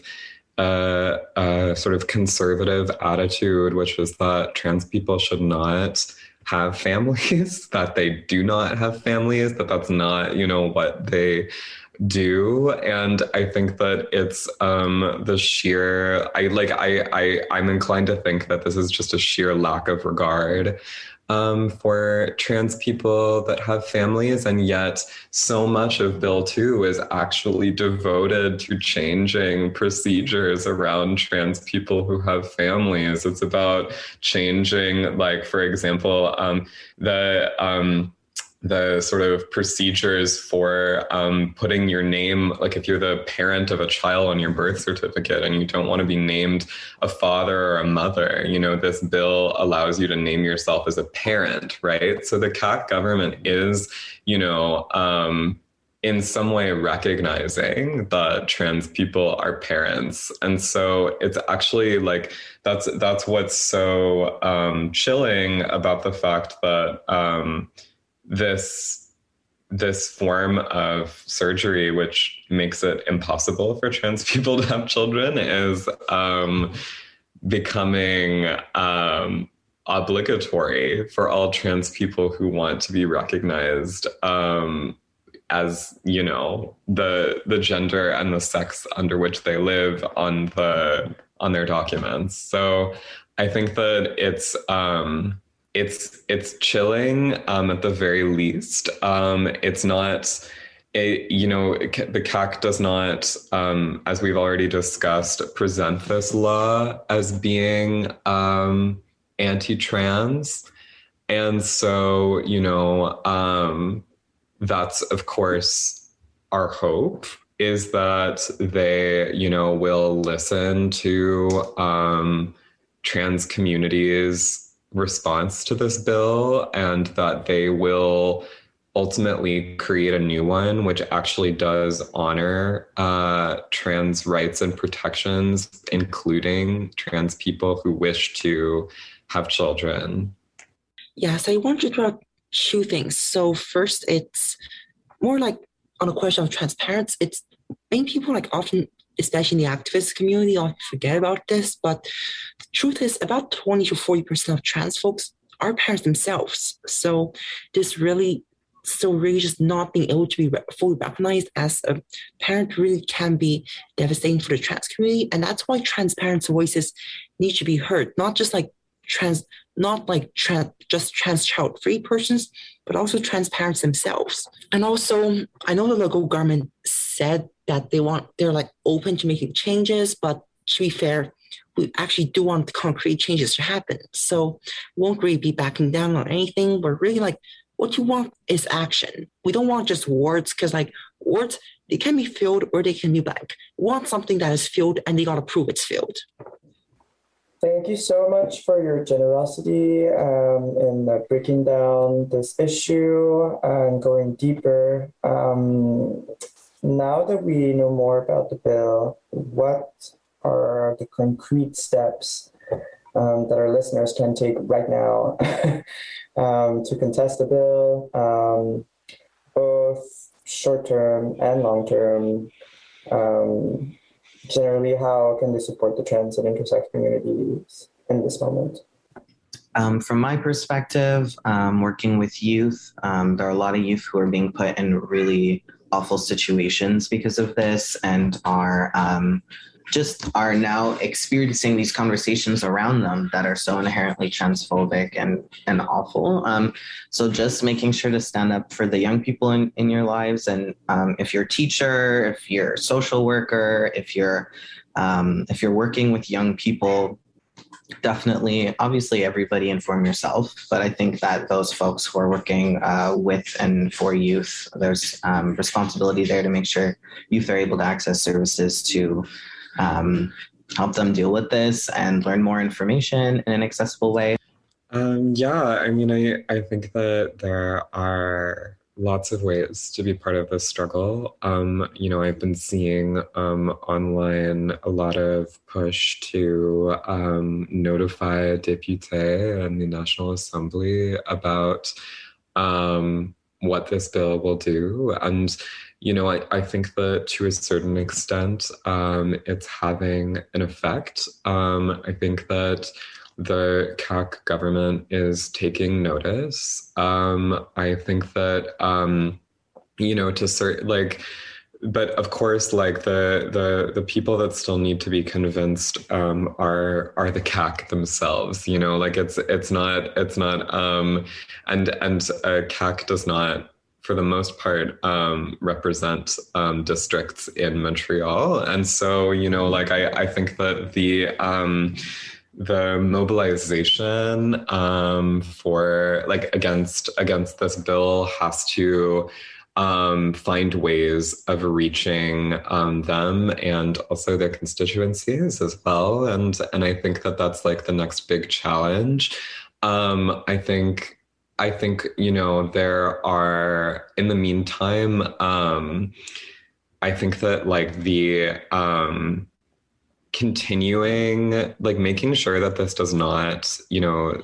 a, a sort of conservative attitude, which is that trans people should not have families, that they do not have families, that that's not, you know, what they do. And I think that it's um, the sheer, I like, I, I, I'm inclined to think that this is just a sheer lack of regard um, for trans people that have families. And yet so much of Bill two is actually devoted to changing procedures around trans people who have families. It's about changing, like, for example, um, the, um, the sort of procedures for um, putting your name, like if you're the parent of a child on your birth certificate and you don't want to be named a father or a mother, you know, this bill allows you to name yourself as a parent, right? So the C A Q government is, you know, um, in some way recognizing that trans people are parents. And so it's actually like, that's, that's what's so um, chilling about the fact that, um, this this form of surgery, which makes it impossible for trans people to have children, is um, becoming um, obligatory for all trans people who want to be recognized um, as, you know, the the gender and the sex under which they live on the on their documents. So I think that it's um, It's it's chilling um, at the very least. Um, it's not, a, you know, the C A Q does not, um, as we've already discussed, present this law as being um, anti-trans. And so, you know, um, that's, of course, our hope, is that they, you know, will listen to um, trans communities' response to this bill, and that they will ultimately create a new one which actually does honor uh, trans rights and protections, including trans people who wish to have children. Yes, I want to draw two things. So first, it's more like on a question of transparency. It's many people like often, especially in the activist community, often forget about this, but the truth is about twenty to forty percent of trans folks are parents themselves. So this really, so really just not being able to be fully recognized as a parent really can be devastating for the trans community. And that's why trans parents' voices need to be heard, not just like trans, not like trans, just trans child-free persons, but also trans parents themselves. And also, I know the local government said that they want, they're like open to making changes, but to be fair, we actually do want concrete changes to happen. So won't really be backing down on anything, but really like what you want is action. We don't want just words, because like words, they can be filled or they can be blank. We want something that is filled and they got to prove it's filled. Thank you so much for your generosity um, in uh, breaking down this issue and going deeper. Um, now that we know more about the bill, what are the concrete steps um, that our listeners can take right now um, to contest the bill, um, both short-term and long-term? Um, generally, how can they support the trans and intersex communities in this moment? Um, from my perspective, um, working with youth, um, there are a lot of youth who are being put in really awful situations because of this, and are um, just are now experiencing these conversations around them that are so inherently transphobic and, and awful. Um, so just making sure to stand up for the young people in, in your lives. And um, if you're a teacher, if you're a social worker, if you're um, if you're working with young people, definitely, obviously, everybody inform yourself. But I think that those folks who are working uh, with and for youth, there's um, responsibility there to make sure youth are able to access services to um, help them deal with this and learn more information in an accessible way. Um, yeah, I mean, I, I think that there are lots of ways to be part of this struggle. Um, you know, I've been seeing um, online a lot of push to um, notify députés and the National Assembly about um, what this bill will do. And, you know, I, I think that to a certain extent, um, it's having an effect. Um, I think that the C A Q government is taking notice. Um, I think that, um, you know, to certain, like, but of course, like the the the people that still need to be convinced um, are are the C A C themselves. You know, like it's it's not it's not um, and and uh, C A C does not, for the most part, um, represent um, districts in Montreal, and so you know, like I I think that the um, the mobilization um, for like against against this bill has to um, find ways of reaching um, them and also their constituencies as well. And and I think that that's like the next big challenge. Um, I think I think you know there are in the meantime. Um, I think that like the um, continuing, like making sure that this does not, you know,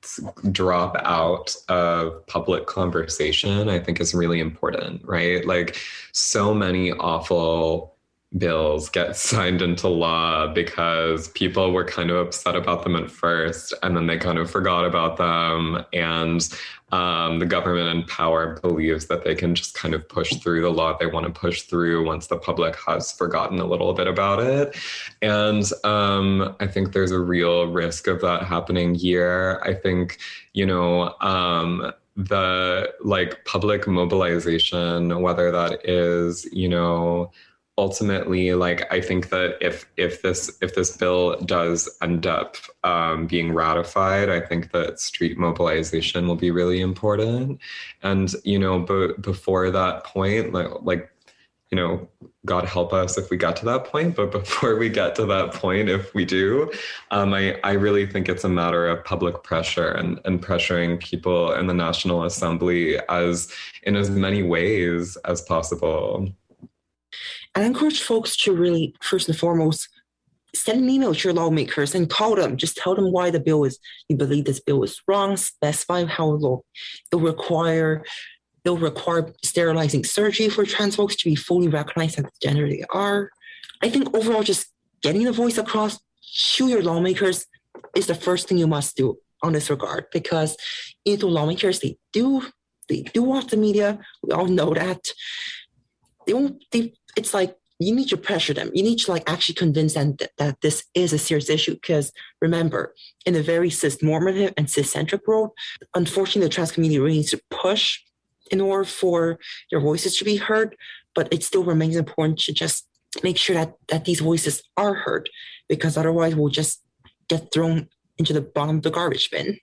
drop out of public conversation, I think is really important, right? Like so many awful bills get signed into law because people were kind of upset about them at first and then they kind of forgot about them. And um, the government in power believes that they can just kind of push through the law they want to push through once the public has forgotten a little bit about it. And um, I think there's a real risk of that happening here. I think, you know, um, the like public mobilization, whether that is, you know, ultimately, like I think that if if this if this bill does end up um, being ratified, I think that street mobilization will be really important. And you know, but before that point, like like you know, God help us if we get to that point. But before we get to that point, if we do, um, I I really think it's a matter of public pressure and and pressuring people in the National Assembly as in as many ways as possible. I encourage folks to really, first and foremost, send an email to your lawmakers and call them. Just tell them why the bill is, you believe this bill is wrong, specify how it'll, it'll require, it'll require sterilizing surgery for trans folks to be fully recognized as the gender they are. I think overall, just getting the voice across to your lawmakers is the first thing you must do on this regard, because either lawmakers, they do, they do watch the media. We all know that. They won't, they, it's like you need to pressure them. You need to like actually convince them that, that this is a serious issue. Because remember, in a very cis-normative and cis-centric world, unfortunately, the trans community really needs to push in order for their voices to be heard. But it still remains important to just make sure that, that these voices are heard, because otherwise we'll just get thrown into the bottom of the garbage bin.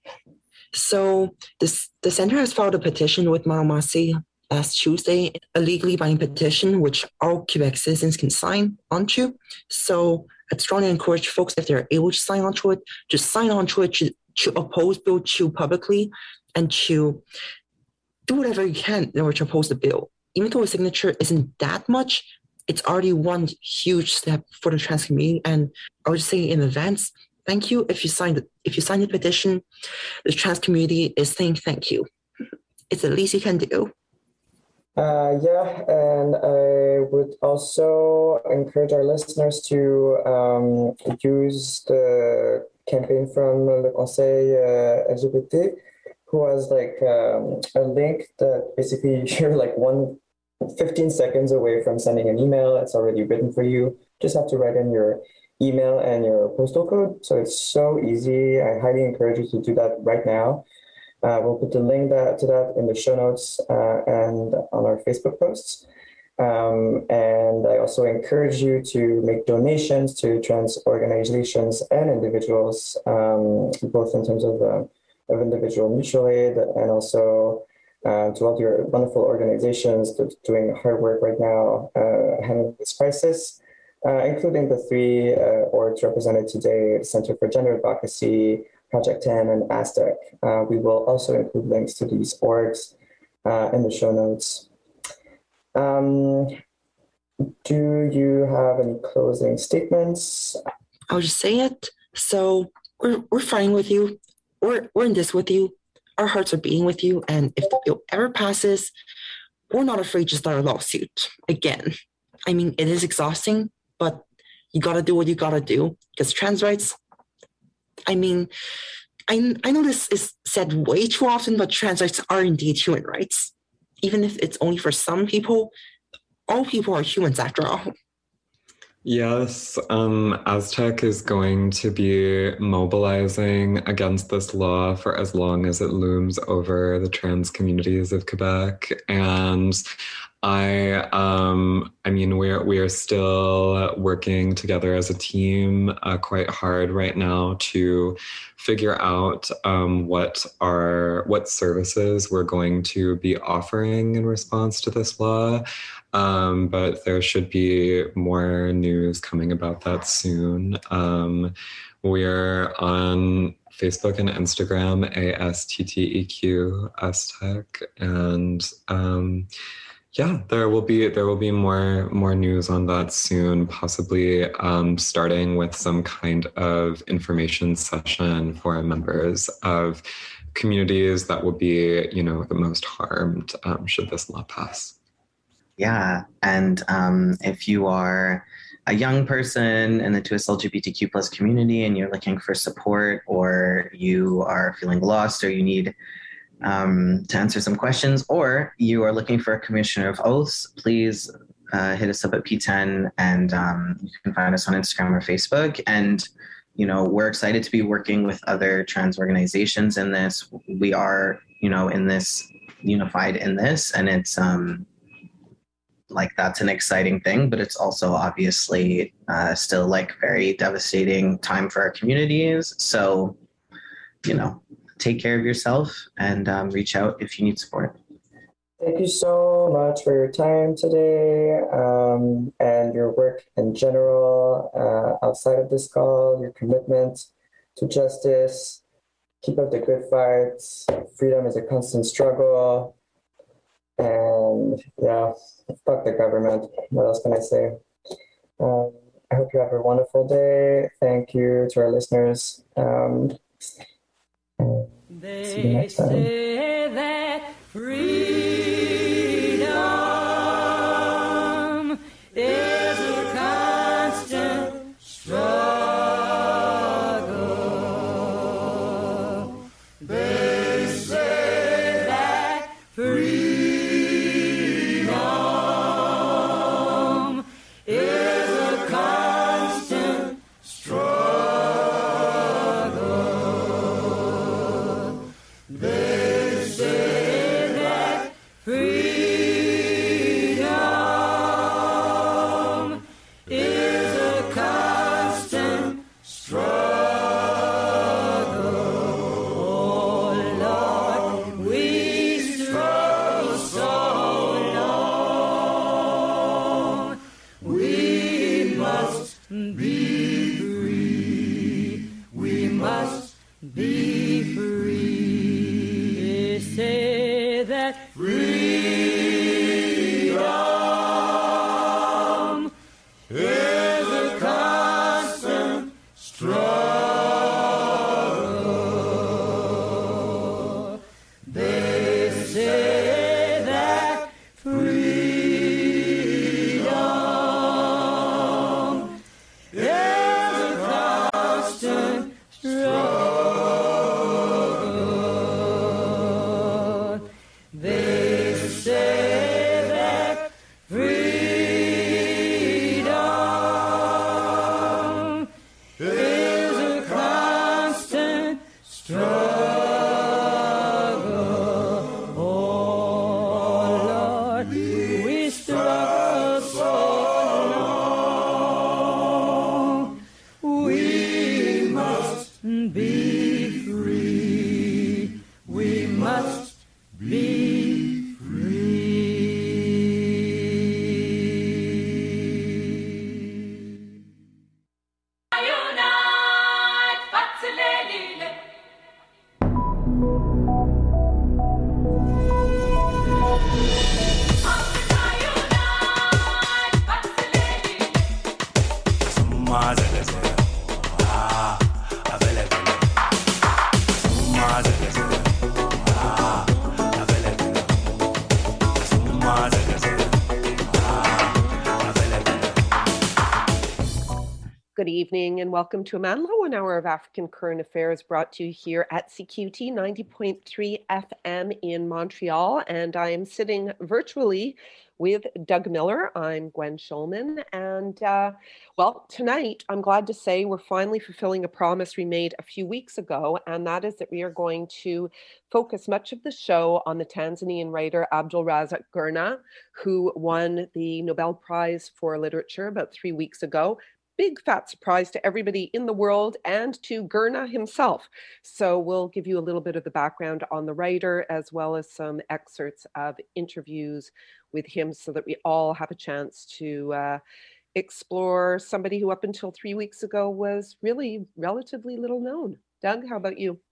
So this, the center has filed a petition with Manomasi last Tuesday, a legally binding petition which all Quebec citizens can sign onto. So I'd strongly encourage folks, if they're able to sign onto it, just sign onto it to, to oppose Bill two publicly and to do whatever you can in order to oppose the bill. even though a signature isn't that much, it's already one huge step for the trans community. And I would just say in advance, thank you. If you signed it, if you signed the petition, the trans community is saying thank you. It's the least you can do. Uh, yeah, and I would also encourage our listeners to um, use the campaign from Le Conseil uh, L G B T, who has like um, a link that basically you're like one fifteen seconds away from sending an email. It's already written for you. Just have to write in your email and your postal code. So it's so easy. I highly encourage you to do that right now. Uh, we'll put the link that, to that in the show notes uh, and on our Facebook posts. Um, and I also encourage you to make donations to trans organizations and individuals, um, both in terms of, uh, of individual mutual aid and also uh, to all your wonderful organizations that are doing hard work right now uh, handling this crisis, uh, including the three uh, orgs represented today: Center for Gender Advocacy, Project ten, and Aztec. Uh, we will also include links to these orgs uh, in the show notes. Um, do you have any closing statements? I'll just say it. So we're we're fine with you. We're we're in this with you. Our hearts are beating with you. And if the bill ever passes, we're not afraid to start a lawsuit again. I mean, it is exhausting, but you gotta do what you gotta do because trans rights. I mean, I I know this is said way too often, but trans rights are indeed human rights. Even if it's only for some people, all people are humans after all. Yes, um, Aztec is going to be mobilizing against this law for as long as it looms over the trans communities of Quebec. And I, um, I mean, we're we are still working together as a team uh, quite hard right now to figure out um, what are what services we're going to be offering in response to this law. Um, but there should be more news coming about that soon. Um, we're on Facebook and Instagram, A S T T E Q, Aztec, and um, yeah, there will be there will be more more news on that soon, possibly um, starting with some kind of information session for members of communities that will be, you know, the most harmed um, should this law pass. Yeah, and um, if you are a young person in the two S L G B T Q plus community and you're looking for support, or you are feeling lost, or you need um, to answer some questions, or you are looking for a commissioner of oaths, please uh, hit us up at P ten, and um, you can find us on Instagram or Facebook. And you know, we're excited to be working with other trans organizations in this. We are, you know, in this unified in this, and it's um, like that's an exciting thing, but it's also obviously uh, still like very devastating time for our communities. So, you know, take care of yourself and um, reach out if you need support. Thank you so much for your time today um, and your work in general uh, outside of this call, your commitment to justice. Keep up the good fights. Freedom is a constant struggle. And yeah, fuck the government. What else can I say? Um, I hope you have a wonderful day. Thank you to our listeners. Um, see you next time. Say that freedom is a constant struggle. They say that freedom free. Good evening and welcome to Amanlo, one hour of African current affairs brought to you here at C Q T ninety point three F M in Montreal. And I am sitting virtually with Doug Miller. I'm Gwen Schulman. And uh, well, tonight, I'm glad to say we're finally fulfilling a promise we made a few weeks ago. And that is that we are going to focus much of the show on the Tanzanian writer Abdul Razak Gurnah, who won the Nobel Prize for Literature about three weeks ago. Big fat surprise to everybody in the world and to Gurnah himself. So we'll give you a little bit of the background on the writer as well as some excerpts of interviews with him so that we all have a chance to uh, explore somebody who up until three weeks ago was really relatively little known. Doug, how about you?